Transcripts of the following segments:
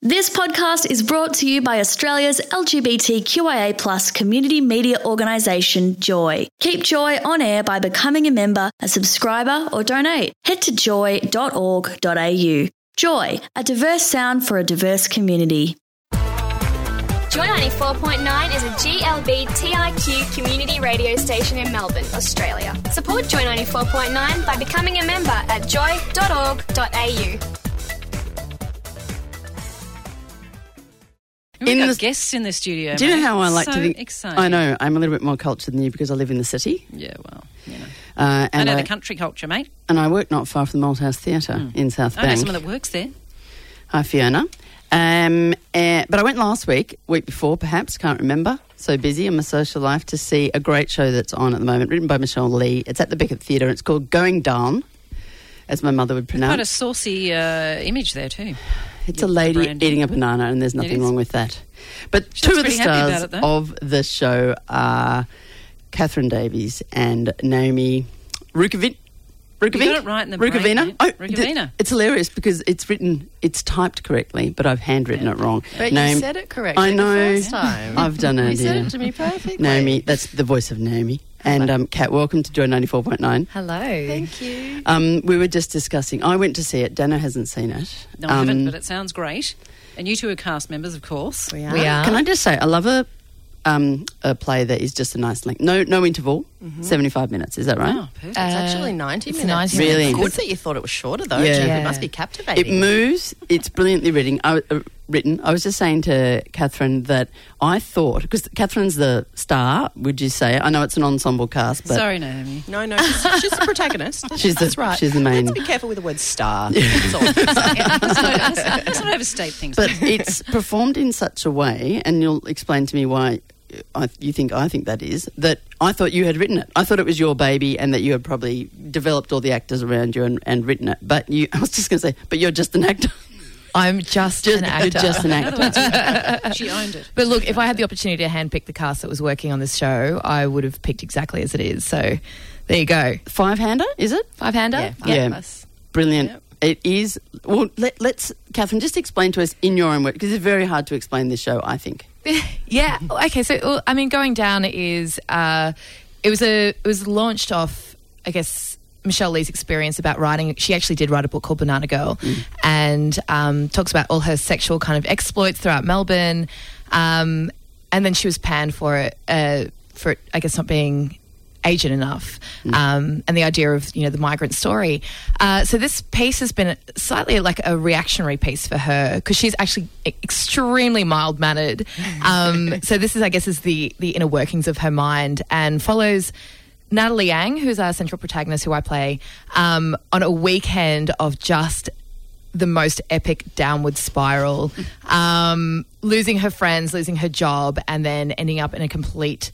This podcast is brought to you by Australia's LGBTQIA+ community media organisation, Joy. Keep Joy on air by becoming a member, a subscriber or donate. Head to joy.org.au. Joy, a diverse sound for a diverse community. Joy 94.9 is a GLBTIQ community radio station in Melbourne, Australia. Support Joy 94.9 by becoming a member at joy.org.au. We've got guests in the studio. Do you know how I like so to think? Exciting. I know. I'm a little bit more cultured than you because I live in the city. Yeah, well, you know. And I know the country culture, mate. And I work not far from the Malthouse Theatre in South Bank. I know someone that works there. Hi, Fiona. But I went last week before perhaps, can't remember. So busy in my social life to see a great show that's on at the moment, written by Michelle Lee. It's at the Beckett Theatre. It's called Going Down, as my mother would pronounce. Quite a saucy image there too. It's a lady eating a banana, and there's nothing wrong with that. But two of the stars of the show are Catherine Davies and Naomi Rukavina. You got it right in the Rukavina. Rukavina. It's hilarious because it's typed correctly, but I've handwritten it wrong. But you said it correctly I know. the first time. I've done it. You said it to me perfectly. Naomi, that's the voice of Naomi. And Kat, welcome to Joy 94.9. Hello. Thank you. We were just discussing. I went to see it. Dana hasn't seen it. No, I haven't, but it sounds great. And you two are cast members, of course. We are. Can I just say, I love a play that is just a nice length. No interval, 75 minutes. Is that right? Oh, perfect. It's actually 90 minutes. 90 really? minutes. Good that you thought it was shorter, though. Yeah. It must be captivating. It moves. It's brilliantly written. I was just saying to Catherine that I thought, because Catherine's the star, would you say? I know it's an ensemble cast, but... Sorry, Naomi. No, she's the protagonist. That's right. She's the main... Let's be careful with the word star. Let's not overstate things. But it's performed in such a way, and you'll explain to me why I think that is, that I thought you had written it. I thought it was your baby and that you had probably developed all the actors around you and written it. But I was just going to say, but you're just an actor. I'm just an actor. You're just an actor. She owned it. But look, if I had the opportunity to handpick the cast that was working on this show, I would have picked exactly as it is. So there you go. Five-hander, is it? Five-hander? Yeah. Brilliant. Yep. It is. Well, let's, Catherine, just explain to us in your own words, because it's very hard to explain this show, I think. Yeah. Okay. So, I mean, Going Down is, it was launched off, I guess, Michelle Lee's experience about writing. She actually did write a book called Banana Girl and talks about all her sexual kind of exploits throughout Melbourne. And then she was panned for it, I guess, not being Asian enough, and the idea of, the migrant story. So this piece has been slightly like a reactionary piece for her because she's actually extremely mild-mannered. So this is, I guess, is the inner workings of her mind and follows Natalie Yang, who's our central protagonist, who I play, on a weekend of just the most epic downward spiral, losing her friends, losing her job, and then ending up in a complete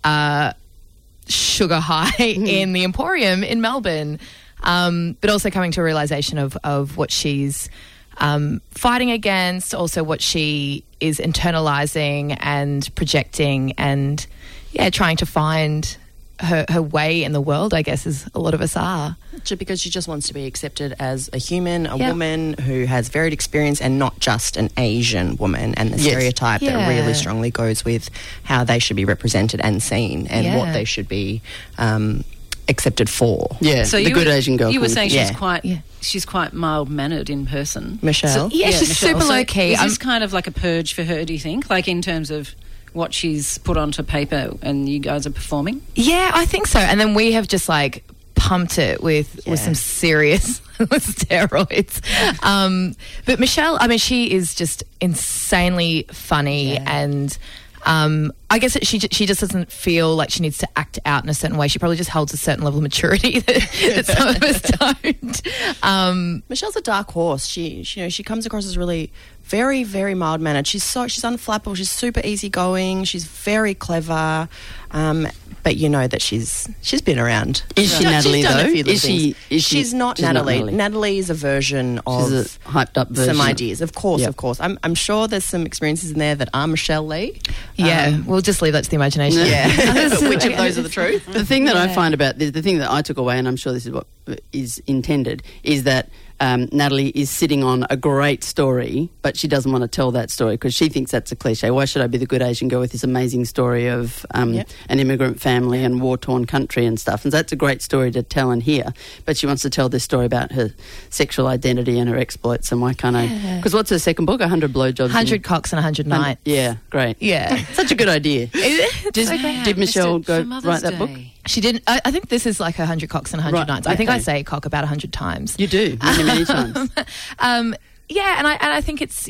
sugar high in the Emporium in Melbourne, but also coming to a realisation of what she's fighting against, also what she is internalising and projecting and, trying to find her way in the world, I guess, as a lot of us are. Because she just wants to be accepted as a human, a woman who has varied experience and not just an Asian woman, and the stereotype that really strongly goes with how they should be represented and seen and what they should be accepted for. Yeah, so the good Asian girl. You were saying she's quite mild-mannered in person. Michelle? She's super low-key. Is this kind of like a purge for her, do you think? Like in terms of what she's put onto paper and you guys are performing? Yeah, I think so. And then we have just pumped it with some serious steroids. But Michelle, I mean, she is just insanely funny and I guess she just doesn't feel like she needs to act out in a certain way. She probably just holds a certain level of maturity that some of us don't. Michelle's a dark horse. She comes across as really very, very mild-mannered. She's unflappable. She's super easygoing. She's very clever. But you know that she's been around. Is she Natalie, though? She's not Natalie. Natalie is a version of... She's a hyped-up version. Some ideas. Of course. I'm sure there's some experiences in there that are Michelle Lee. Yeah, we'll just leave that to the imagination. Yeah. Which of those are the truth? The thing that I find about this, the thing that I took away, and I'm sure this is what is intended, is that Natalie is sitting on a great story, but she doesn't want to tell that story because she thinks that's a cliche. Why should I be the good Asian girl with this amazing story of an immigrant family and war-torn country and stuff? And that's a great story to tell and hear. But she wants to tell this story about her sexual identity and her exploits. And why can't I? Because what's her second book? 100 Blowjobs. 100 Cocks and 100 Nights. Yeah, great. Yeah. Such a good idea. Did Michelle go write that book? She didn't. I think this is like 100 Cocks and 100 Nights. I think I say cock about 100 times. You do, many times. Yeah, and I think it's,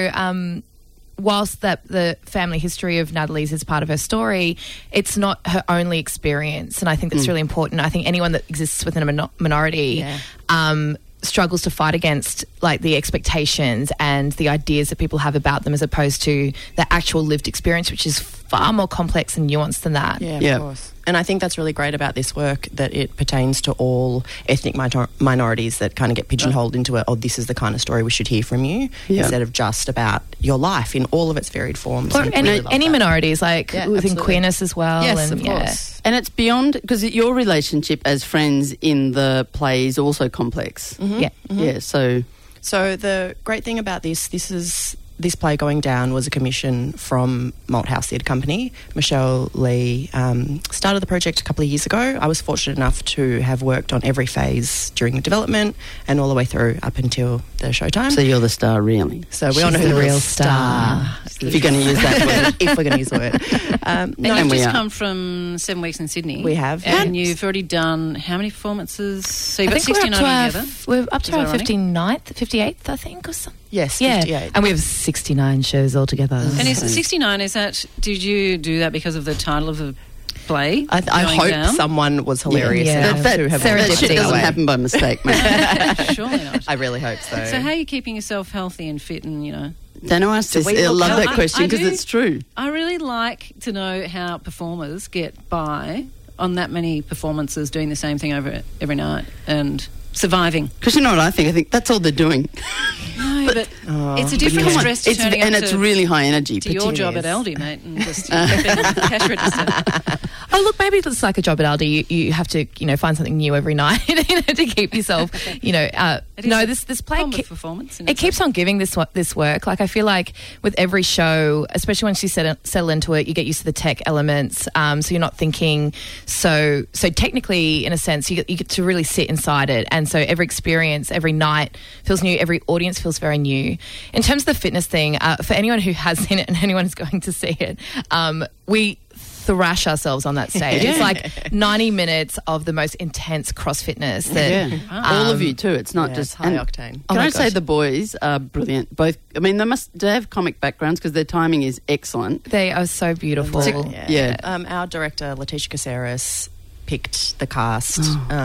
whilst that the family history of Natalie's is part of her story, it's not her only experience, and I think that's really important. I think anyone that exists within a minority struggles to fight against like the expectations and the ideas that people have about them as opposed to the actual lived experience, which is far more complex and nuanced than that. Yeah, of course. And I think that's really great about this work, that it pertains to all ethnic minorities that kind of get pigeonholed into this is the kind of story we should hear from you, instead of just about your life in all of its varied forms. Or any minorities, like within queerness as well. Yes, of course. And it's beyond, because your relationship as friends in the play is also complex. Mm-hmm. Yeah. Mm-hmm. Yeah, So the great thing about this play Going Down was a commission from Malthouse Theatre Company. Michelle Lee started the project a couple of years ago. I was fortunate enough to have worked on every phase during the development and all the way through up until the showtime. So you're the star, really. So we all know who the real star. If you're going to use that word. If we're going to use the word. And you've just come from 7 weeks in Sydney. We have. And you've already done how many performances? So you've got 69 together. We're up to our 58th, I think, or something. Yes, 58. And we have 69 shows altogether. And is 69, did you do that because of the title of the play? I hope someone was hilarious enough to have that shit doesn't happen by mistake, mate. Surely not. I really hope so. So how are you keeping yourself healthy and fit and, Dano asked this. I love that question because it's true. I really like to know how performers get by on that many performances, doing the same thing over every night and surviving. Because you know what I think? I think that's all they're doing. No, but it's a different stress to turning up it's really high energy. To your job at Aldi, mate, and just cash register. Oh, look, maybe it's like a job at Aldi. You have to, find something new every night to keep yourself, this play performance. It keeps on giving this work. Like I feel like with every show, especially once you settle into it, you get used to the tech elements. So you're not thinking so technically, in a sense, you get to really sit inside it. And so every experience, every night feels new. Every audience feels very new. In terms of the fitness thing, for anyone who has seen it and anyone who's going to see it, we thrash ourselves on that stage. It's like 90 minutes of the most intense cross fitness. All of you too. It's not just high octane. Can I say the boys are brilliant? Both. I mean, they have comic backgrounds because their timing is excellent. They are so beautiful. Our director Letitia Caceres picked the cast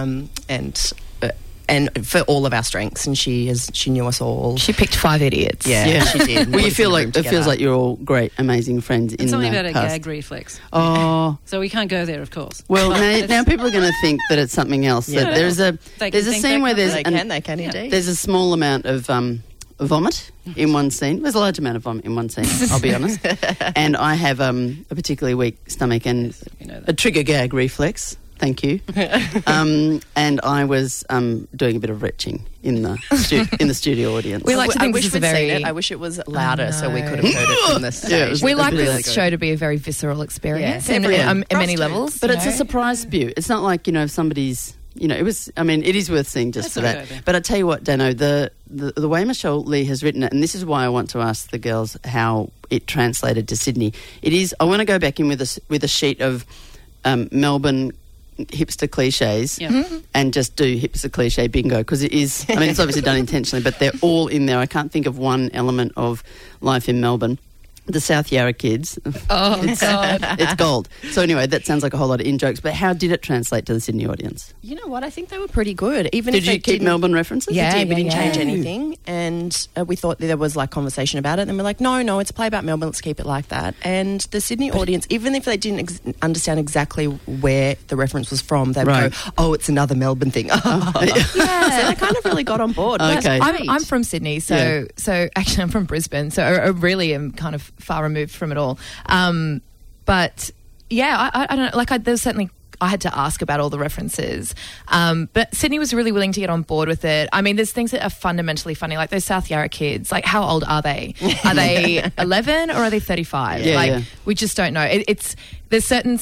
and for all of our strengths, and she knew us all. She picked 5 idiots. Yeah, she did. Well, it feels like you're all great, amazing friends. It's something about a gag reflex. Oh, so we can't go there, of course. Well, now people are going to think that it's something else. That there's a scene where they can indeed. There's a small amount of vomit in one scene. There's a large amount of vomit in one scene, I'll be honest. And I have a particularly weak stomach and a trigger gag reflex. Thank you. And I was doing a bit of retching in the studio audience. We like to think this is I wish it was louder so we could have heard it from the stage. We like this show to be a very visceral experience in many levels. But it's a surprise spew. It's not like, if somebody's... it was. I mean, it is worth seeing just for that. But I tell you what, Dano, the way Michelle Lee has written it, and this is why I want to ask the girls how it translated to Sydney. It is. I want to go back in with a sheet of Melbourne hipster cliches and just do hipster cliche bingo, because it is. I mean, it's obviously done intentionally, but they're all in there. I can't think of one element of life in Melbourne. The South Yarra kids. Oh, God. It's gold. So anyway, that sounds like a whole lot of in-jokes, but how did it translate to the Sydney audience? You know what? I think they were pretty good. Did you keep Melbourne references? Yeah, we didn't change anything. And we thought there was conversation about it. And we're like, no, it's a play about Melbourne. Let's keep it like that. And the Sydney audience, even if they didn't understand exactly where the reference was from, they'd go, oh, it's another Melbourne thing. So they kind of really got on board. Okay. I'm from Sydney, so actually I'm from Brisbane, so I really am kind of far removed from it all. But yeah, I don't know. Like, there's certainly I had to ask about all the references. But Sydney was really willing to get on board with it. I mean, there's things that are fundamentally funny, like those South Yarra kids. Like, how old are they? Are they 11 or are they 35? We just don't know. There's certain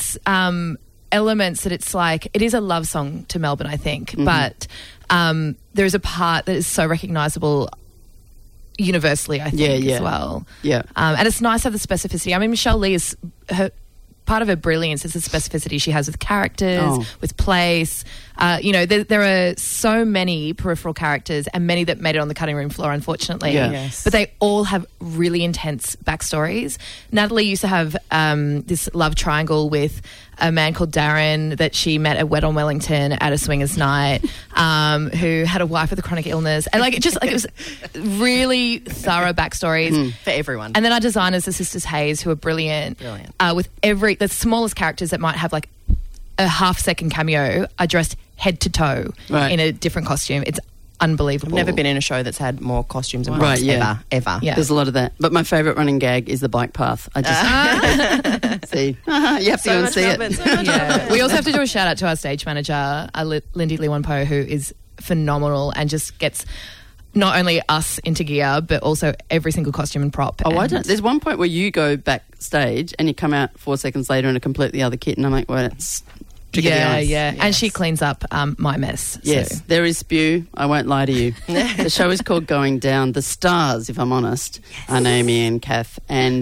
elements that it's like, it is a love song to Melbourne, I think, but there is a part that is so recognisable universally, I think, as well. Yeah. And it's nice to have the specificity. I mean, Michelle Lee is part of her brilliance is the specificity she has with characters, with place. There are so many peripheral characters and many that made it on the cutting room floor, unfortunately. Yeah. Yes. But they all have really intense backstories. Natalie used to have this love triangle with a man called Darren that she met at Wet on Wellington at a swingers night, who had a wife with a chronic illness. And it was really thorough backstories. For everyone. And then our designers, the Sisters Hayes, who are brilliant. With the smallest characters that might have like a half-second cameo are dressed head to toe in a different costume. It's unbelievable. I've never been in a show that's had more costumes and props ever. Yeah. There's a lot of that. But my favourite running gag is the bike path. I just see. You have to go and see it. We also have to do a shout out to our stage manager, Lindy Lewanpo, who is phenomenal and just gets not only us into gear, but also every single costume and prop. Oh, I don't. There's one point where you go backstage and you come out 4 seconds later in a completely other kit, and I'm like, well, it's yeah. Yes. And she cleans up my mess. Yes, so. there is spew. I won't lie to you. The show is called Going Down. The stars, if I'm honest, are Naomi and Kat, and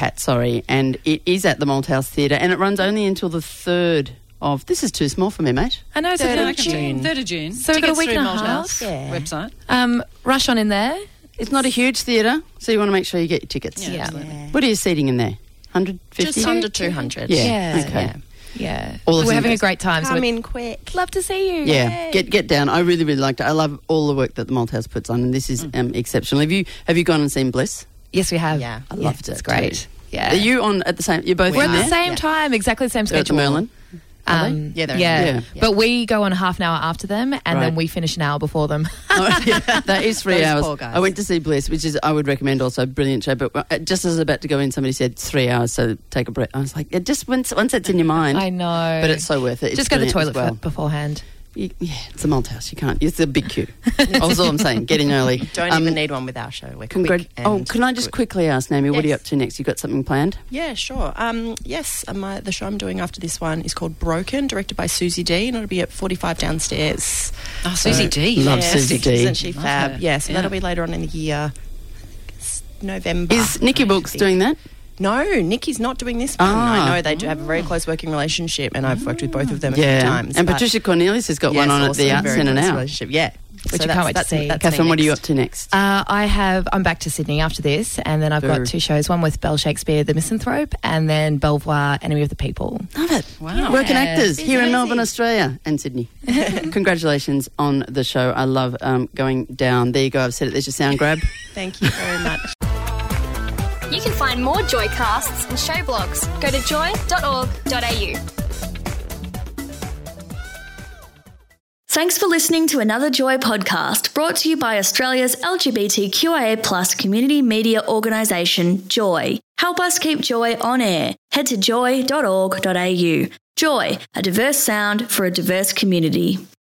and it is at the Malthouse Theatre, and it runs only until the 3rd of... This is too small for me, mate. I know, it's 3rd of June. 3rd of June. So we've got a week and a half. Website. Rush on in there. It's not a huge theatre, so you want to make sure you get your tickets. Yeah. What are you seating in there? 150? Just under 200. Yeah. Okay. Yeah. All we're having a great time. Come in quick. Love to see you. Yeah. Get down. I really, really liked it. I love all the work that the Malthouse puts on, and this is exceptional. Have you gone and seen Bliss? Yes, we have. Yeah. I loved it. It's great. Too. Yeah. Are you on at the same... You're both We're in at there? the same time, exactly the same They're schedule. at the Merlin? Yeah. But we go on half an hour after them, and then we finish an hour before them. That is 3 Those hours. poor guys. I went to see Bliss, which is, I would recommend also, brilliant show, but just as I was about to go in, somebody said 3 hours, so take a breath. I was like, it just once it's in your mind. I know. But it's so worth it. It's just go to the brilliant toilet as well. beforehand. Yeah, it's a Malthouse. You can't. It's a big queue. That's all I'm saying. Get in early. Don't even need one with our show. We're quick and can I just quickly ask, Naomi, what are you up to next? You got something planned? Yeah, sure. The show I'm doing after this one is called Broken, directed by Susie D, and it'll be at 45 downstairs. Oh, Susie D. Love Susie D. Isn't she fab? her. Yeah, so Yeah. that'll be later on in the year. It's November. Is Nikki Books doing that? No, Nikki's not doing this one. I know they do have a very close working relationship, and I've worked with both of them a few times. And but- Patricia Cornelius has got one on at the also Arts very Centre close now. relationship. Yeah. Which I can't wait to see. Catherine, what are you up to next? I'm back to Sydney after this, and then I've got 2 shows, one with Belle Shakespeare, The Misanthrope, and then Belvoir, Enemy of the People. Love it. Wow. Working actors here in Busy. Melbourne, Australia and Sydney. Congratulations on the show. I love Going Down. There you go. I've said it. There's your sound grab. Thank you very much. You can find more Joycasts and show blogs. Go to joy.org.au. Thanks for listening to another Joy podcast brought to you by Australia's LGBTQIA+ community media organisation, Joy. Help us keep Joy on air. Head to joy.org.au. Joy, a diverse sound for a diverse community.